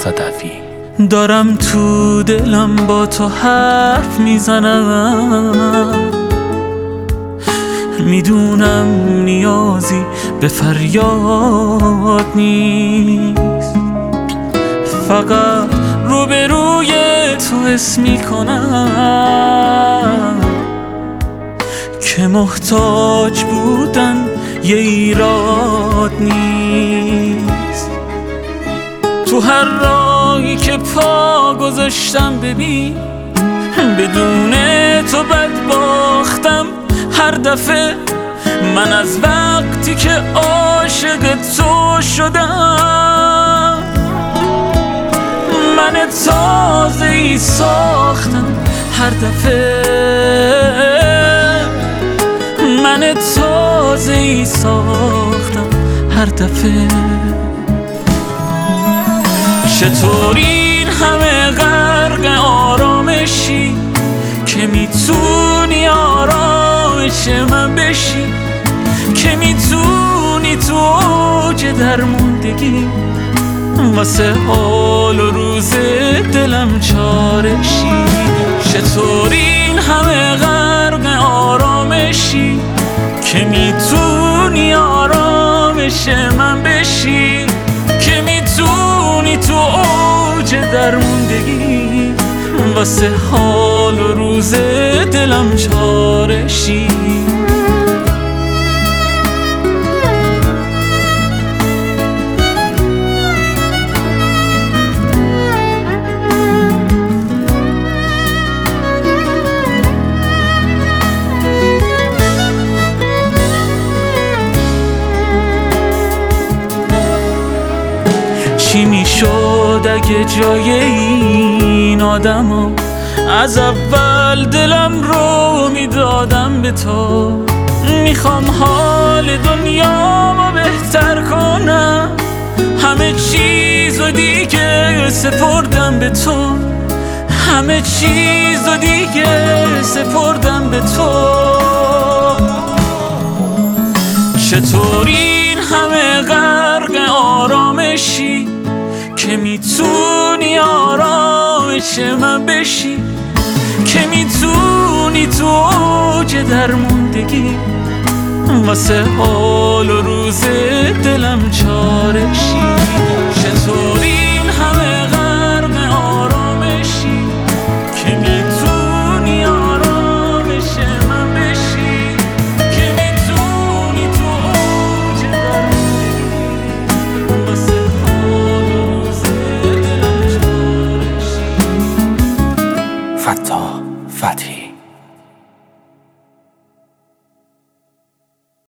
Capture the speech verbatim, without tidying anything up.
صدفی. دارم تو دلم با تو حرف میزنم، میدونم نیازی به فریاد نیست، فقط روبروی تو حس میکنم که محتاج بودن یه ایراد نیست. تو هر راهی که پا گذاشتم ببین، بدون تو بد باختم هر دفعه. من از وقتی که عاشق تو شدم، من تازه ای ساختم هر دفعه، من تازه ای ساختم هر دفعه. چطور این همه غرق آرامشی که میتونی آرامش من بشی، که میتونی تو اوج درموندگی واسه حال و روز دلم چارشی. چطور این همه غرق آرامشی که میتونی آرامش من بشی، که میتونی تو اوج درموندگی واسه حال و روز دلم چارشی. چی میشد اگه جای این آدما از اول دلم رو میدادم به تو؟ میخوام حال دنیامو بهتر کنم، همه چیزو دیگه سپردم به تو، همه چیزو دیگه سپردم به تو. چطور این همه غرق آرامشی که میتونی آرامش من بشی، که میتونی تو اوج درموندگی واسه حال و روز دلم چارشی. چطور این همه